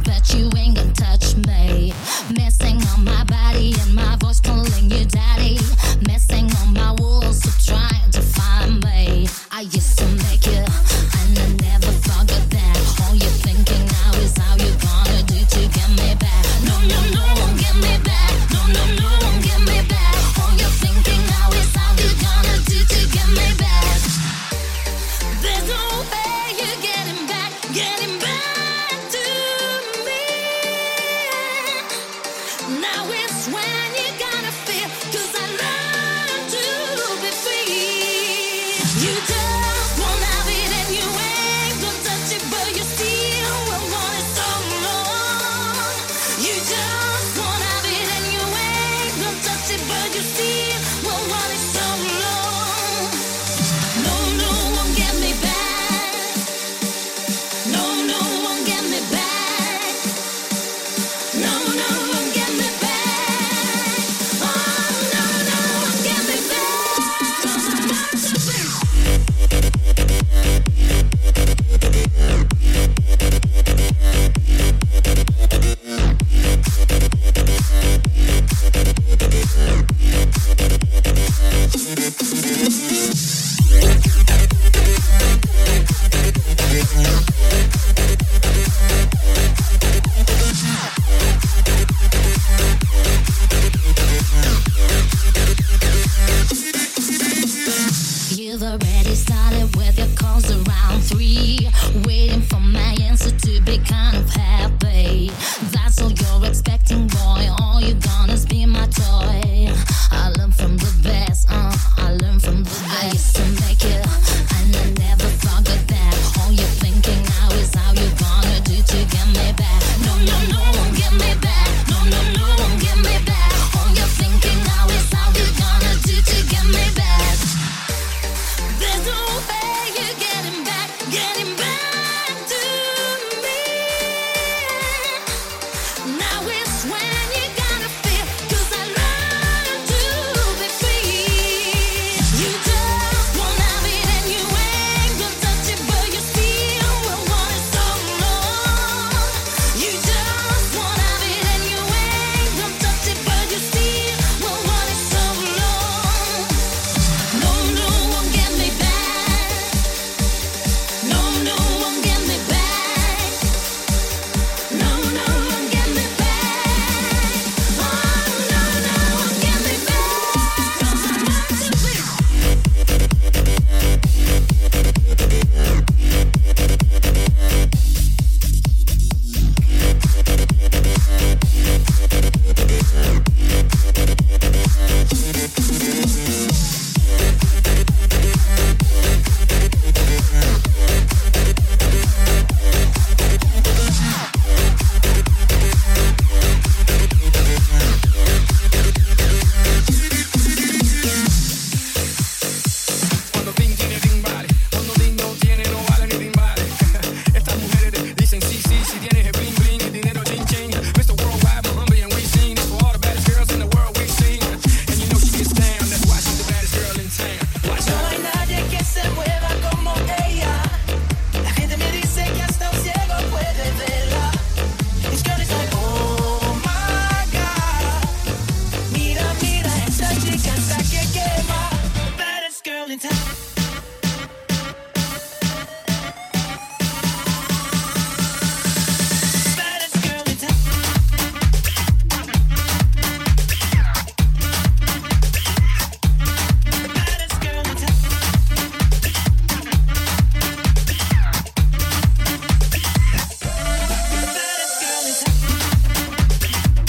but you ain't gonna touch me. Messing on my body and my voice calling you daddy. Messing on my walls, so trying to find me. I used to make you, and I never forgot that. All you're thinking now is how you gonna do to get me back. No, no, no, won't get me back. No, no, no, won't get me back. All you're thinking now is how you gonna do to get me back. There's no way you're getting back to me. Now it's when you gotta feel, 'cause I learned to be free. You just won't have it and you ain't gonna touch it, but you still will want it so long. You just won't have it and you ain't gonna touch it, but you still will want it so long. No, no, won't get me back. No, no, won't get me back. No, no, won't get me back. Oh, no, no, won't get me back. 'Cause I'm not to be. You've already started with your calls around 3, waiting for my answer to be kind of happy. That's all you're expecting, boy. All you're gonna is be my toy. I learned from the best, I learned from the best. I used to make you, and I never forgot that. All you're thinking now is how you gonna do to get me back. No, no, no, won't get me back. No, no, no, won't get me back. All you're thinking now is how you gonna do to get me back. There's no way you're getting back to me. Now it's when you gotta feel, 'cause I learned to be free. You just won't have it and you ain't gonna touch it, but you still will want it so long. You just won't have it and you ain't gonna touch it, but you still will want it so long. No, no, won't get me back. No, no, won't get me back. No, no, won't get me back. Oh, no, no, won't get me back. 'Cause I'm not to be. Cuando Ding tiene Ding vale, cuando Ding no tiene no vale ni Ding vale. Estas mujeres dicen sí, sí, si tienes el bling bling, el dinero ching ching. Mr. Worldwide, Colombia, and we sing. It's for all the baddest girls in the world we sing. And you know she gets down, that's why she's the baddest girl in town. Watch No out. hay nadie que se mueva como ella. La gente me dice que hasta un ciego puede verla. This girl is like, oh my God. Mira, mira, esta chica está que quema. Baddest girl in town. Baddest girl in town. Baddest girl in town. Baddest girl in town.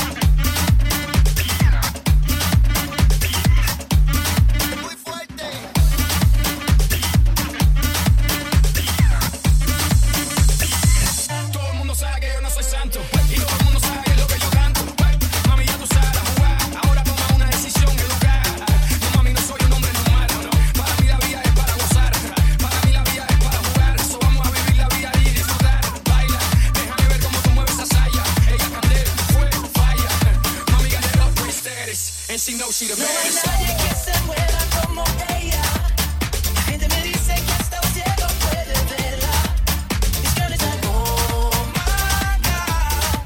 Todo el mundo sabe que yo no soy santo y todo el mundo sabe lo que yo canto. Mami, ya tú sabes jugar, ahora toma una decisión educada. No, mami, no soy un hombre normal, no. Para mí la vida es para gozar, para mí la vida es para jugar. So vamos a vivir la vida y disfrutar. Baila, déjame ver cómo tú mueves esa saya. Ella candela, fuego, falla. Mami got that upgrade status and she knows she the No hay best. nadie que se mueva como ella. La gente me dice que hasta un ciego puede verla. This girl is like, oh my God.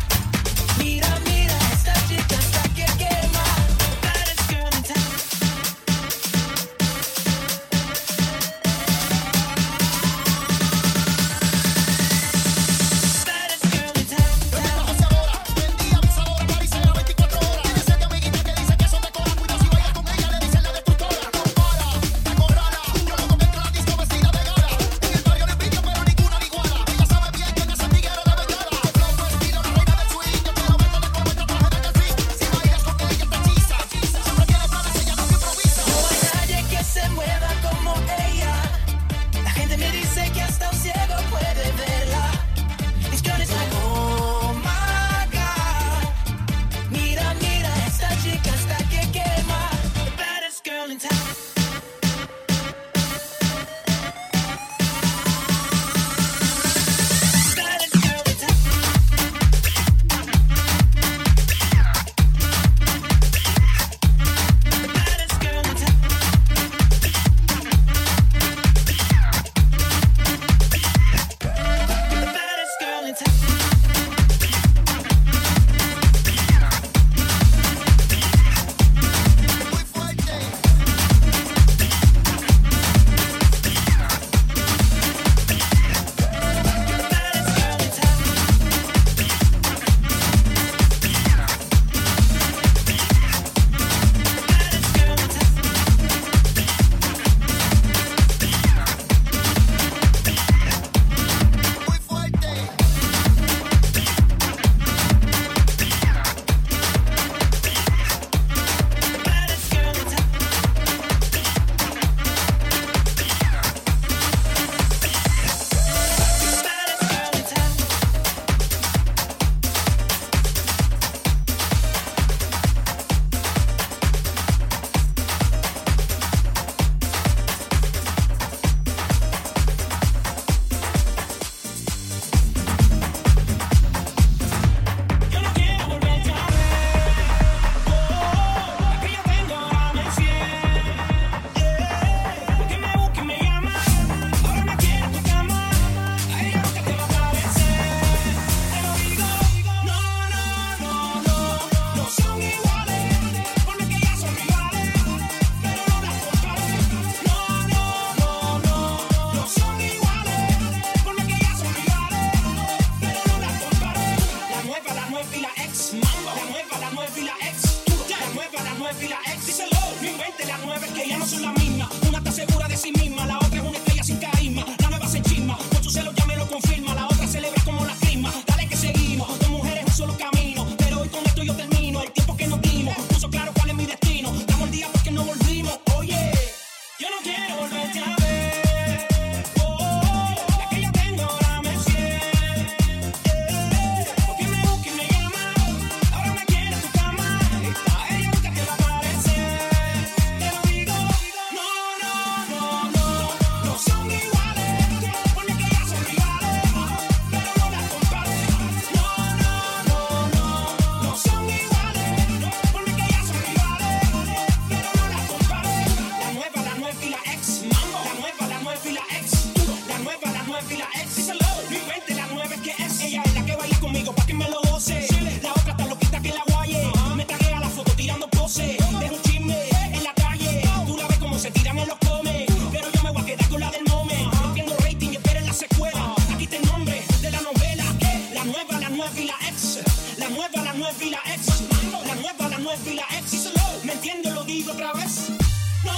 Ella es la que baila conmigo pa' que me lo goce. La otra está loquita que la guaye. Me taguea la foto tirando pose. Deja un chisme en la calle. Tú la ves como se tiran en los come. Pero yo me voy a quedar con la del moment. Viendo rating y esperen la secuela. Aquí está el nombre de la novela. La nueva y la ex. La nueva y la ex. La nueva y la ex. ¿Me entiendes? Lo digo otra vez. No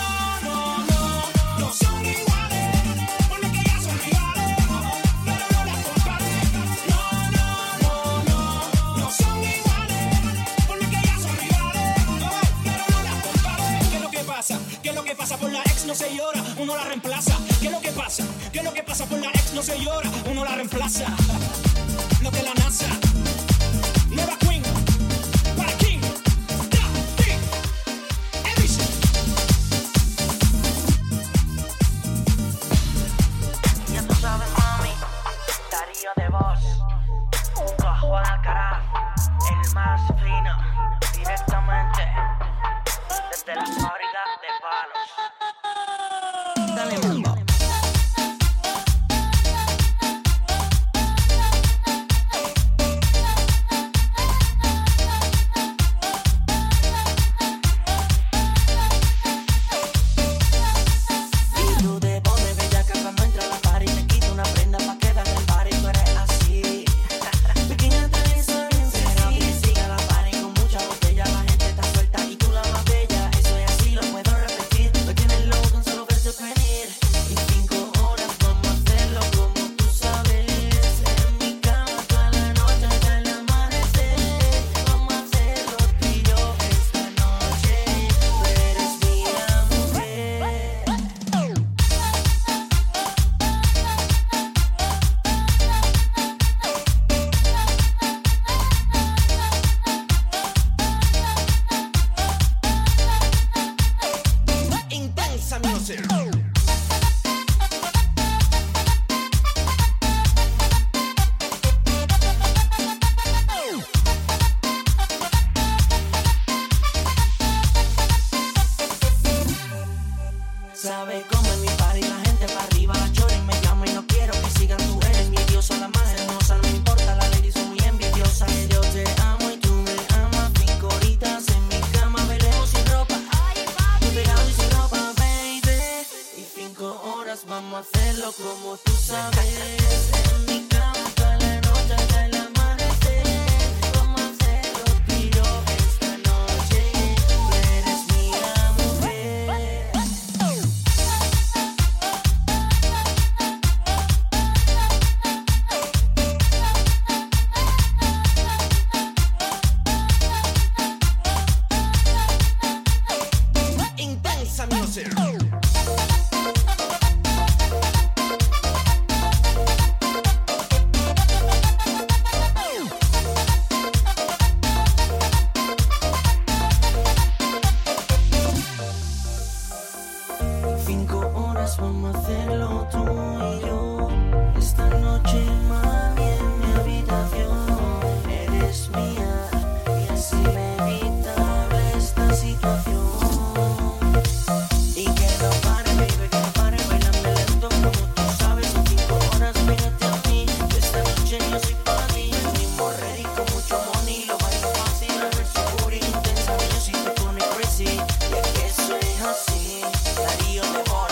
son iguales. Ponle que ya son rivales. Pero no las compares. No son iguales. Ponle que ya son rivales. Pero no las compares. ¿Qué es lo que pasa? ¿Qué es lo que pasa? Por la ex no se llora, uno la reemplaza. ¿Qué es lo que pasa? ¿Qué es lo que pasa? Por la ex no se llora, uno la reemplaza. Lo que la NASA. Nueva Queen. Para King. Ya tú sabes, mami, Darío de voz, Cojo Alcaraz, el más fino, directamente desde la fábrica de palos. Dale, mambo. Sabe cómo en mi party la gente para arriba la chora y me llama y no quiero que sigan. Tú eres mi diosa, la más hermosa, no me importa, la lady son muy envidiosa. Que yo te amo y tú me amas, 5 horitas en mi cama, veremos sin ropa. Muy pegado y sin ropa, baby. Y 5 horas vamos a hacerlo como tú sabes. En mi cama toda la noche hasta el amanecer. Vamos a hacerlo tú y yo esta noche. Tú eres mía, mujer. Intensa music. Vamos a hacerlo tú y yo. Esta noche, mami, en mi habitación. Eres mía y es inevitable esta situación. Y que no pare, baby, que no pare, bailame lento como tú sabes. Son 5 horas, pégate a mí. Esta noche yo soy para ti. Mismo ready con mucho money. Lo bailo fácil, la versión pura y intensa. Yo sí te pone crazy. Y es que eso es así. Darío de Boras.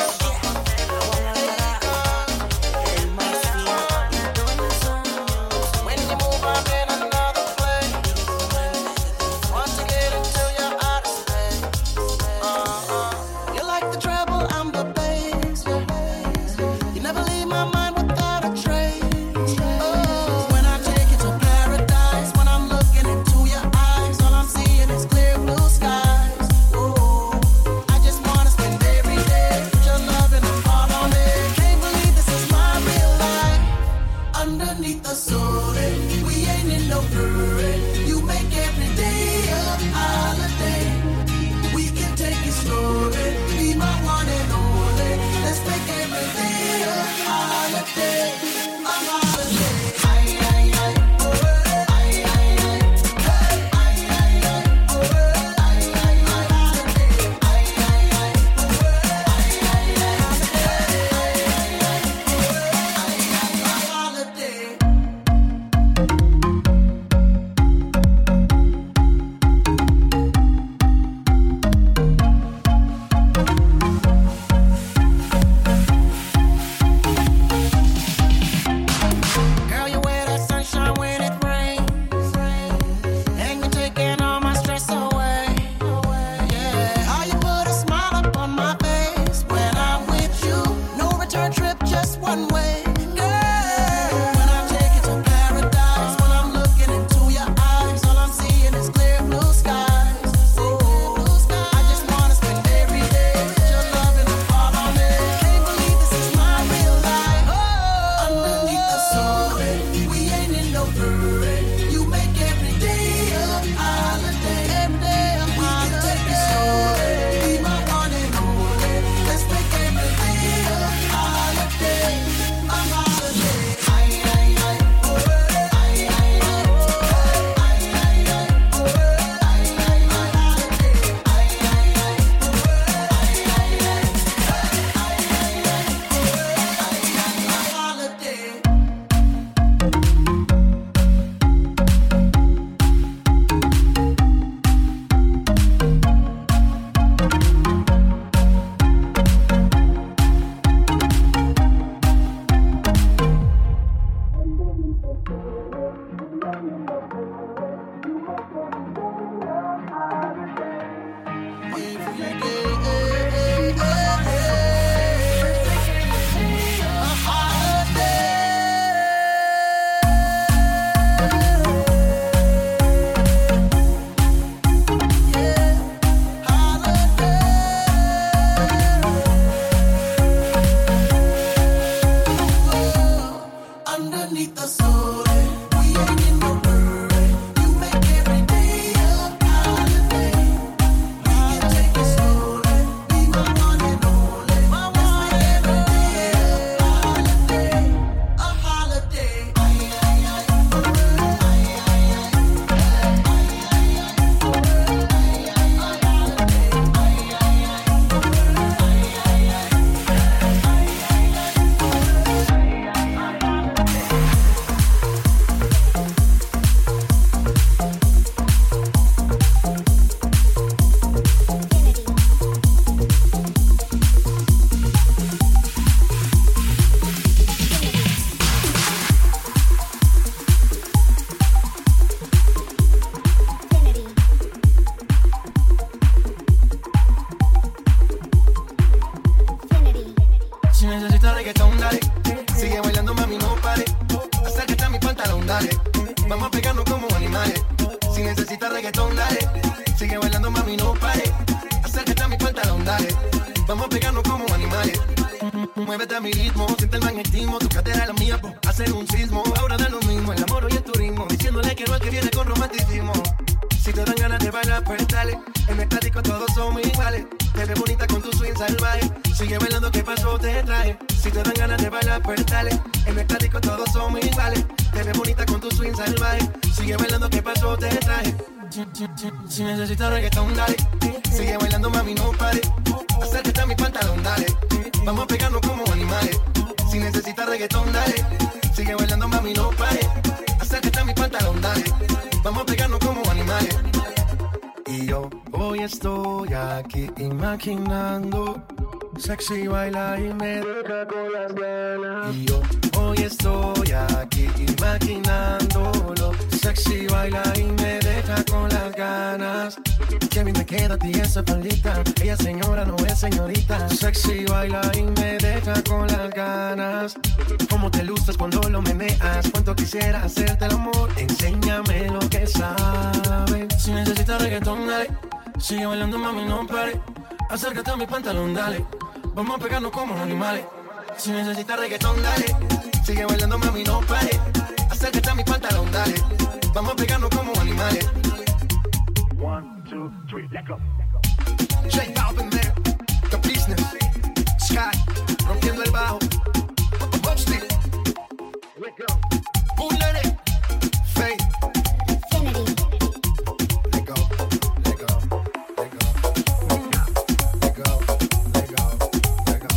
pantalón, dale. Vamos a pegarnos como animales. Si necesitas reggaetón, dale. Sigue bailando, mami, no pare. Acércate a mi pantalón, dale. Vamos a pegarnos como animales. Muévete a mi ritmo, siente el magnetismo. Tu cadera es la mía, po, hacer un sismo. Ahora da lo mismo, el amor y el turismo. Diciéndole que no al que viene con romanticismo. Si te dan ganas de bailar, pues dale. En el estático todos somos iguales. Te ves bonita con tu swing salvaje. Sigue bailando, ¿qué pasó? Te traje. Si te dan ganas de bailar, pues dale. En el estático todos somos iguales. Te ves bonita con tu swing salvaje. Sigue bailando, ¿qué pasó? Te traje. Si necesitas reggaetón, dale. Sigue bailando, mami, no pare. Acércate a mi pantalón, dale. Vamos a pegarnos como animales. Si necesitas reggaetón, dale. Sigue bailando, mami, no pare. Acércate a mi pantalón, dale. Vamos a pegarnos como animales. Y yo hoy estoy aquí imaginando. Sexy baila y me deja con las ganas. Y yo hoy estoy aquí imaginándolo. Sexy baila y me deja con las ganas. Qué bien te queda a ti esa faldita. Ella señora no es señorita. Sexy baila y me deja con las ganas. Cómo te luces cuando lo meneas. Cuánto quisiera hacerte el amor. Enséñame lo que sabes. Si necesitas reggaetón, dale. Sigue bailando, mami, no pare. Acércate a mi pantalón, dale. Vamos a pegarnos como animales. Si necesitas reggaetón, dale. Sigue bailando, mami, no pare. Acércate a mi pantalón, dale. Vamos a pegarnos como animales. 1, 2, 3, let's go. J Balvin there, The Business, Sky, rompiendo el bajo. Upstate, let's go. Bullet, Faith, Infinity. Let go, let go, let go, let go, let go, let go.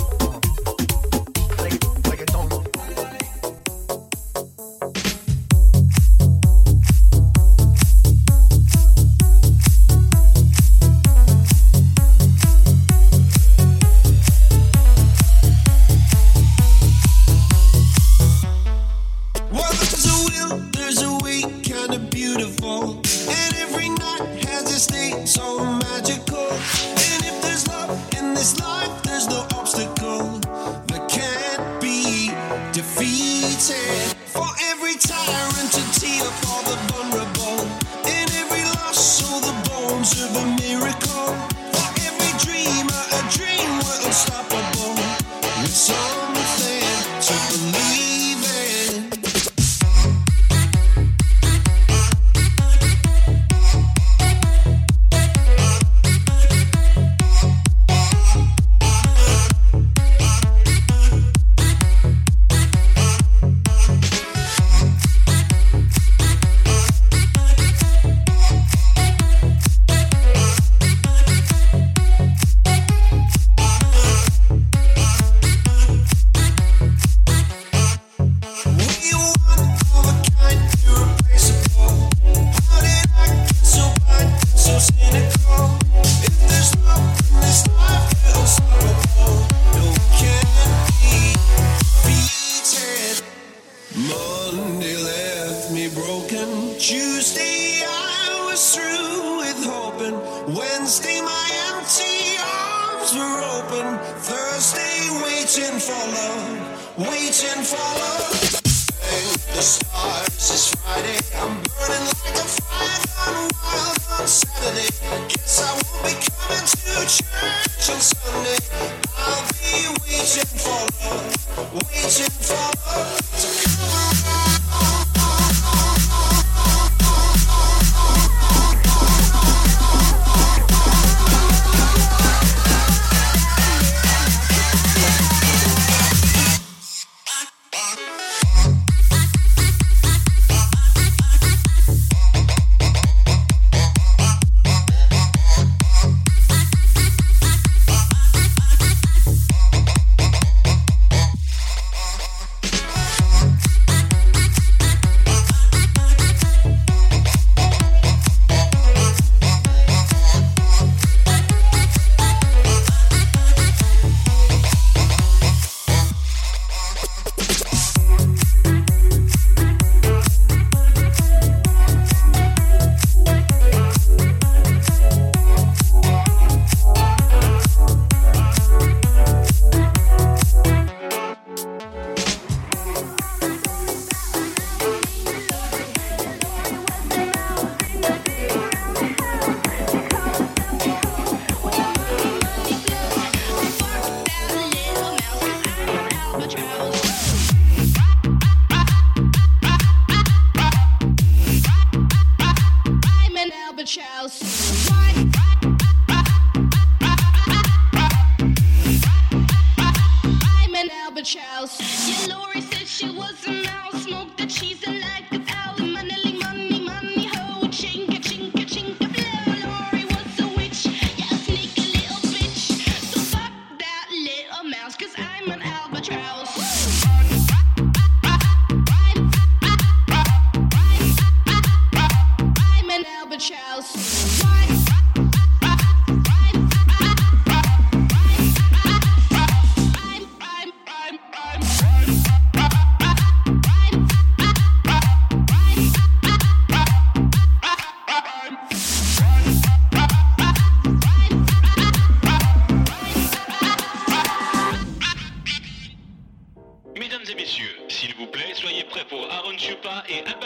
Reggaeton.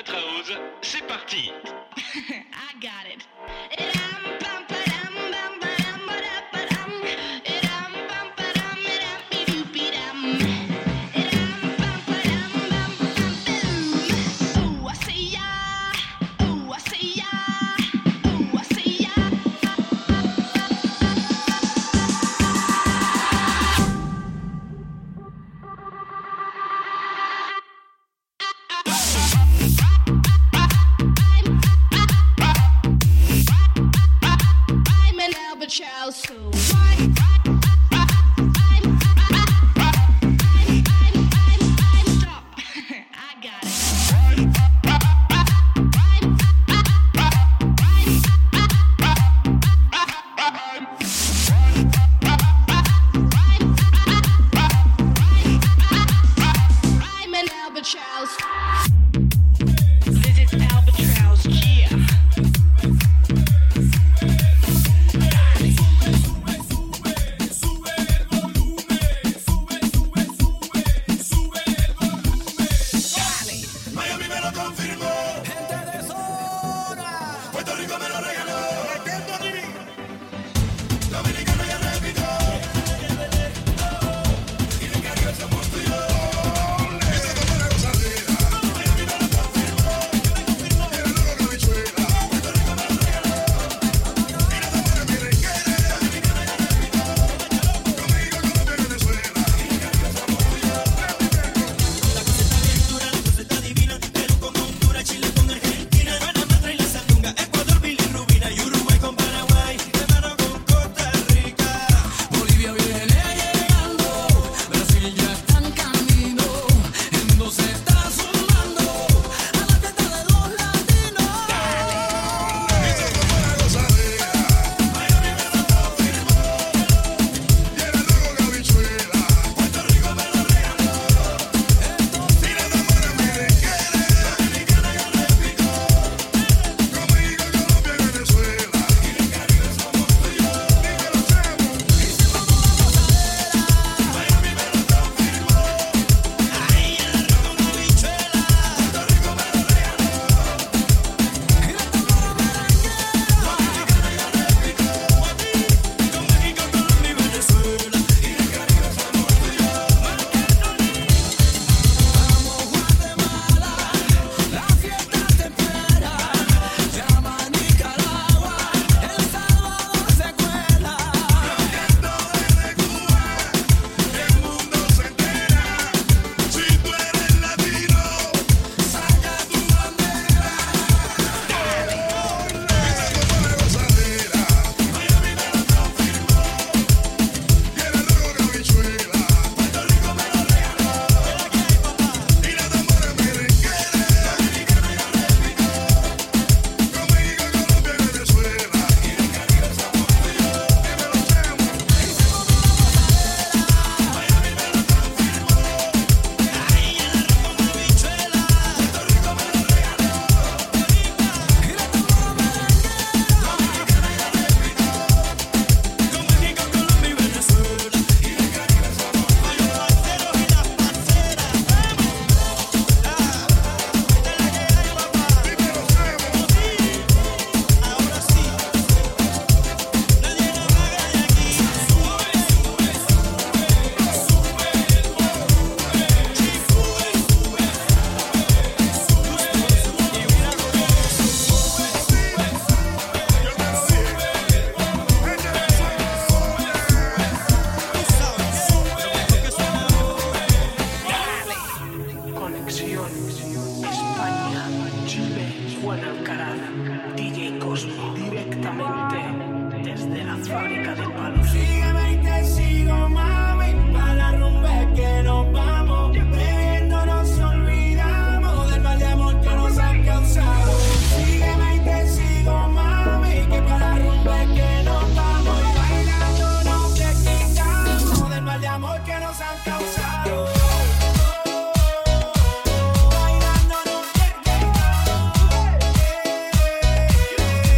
House, c'est parti. I got it.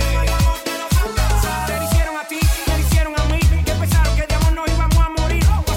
Te hicieron a ti, me hicieron a mí. Que pensaron que de amor nos íbamos a morir.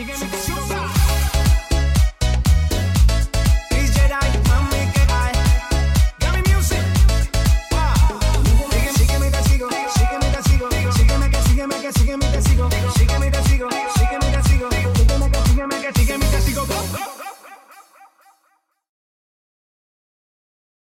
Sígueme,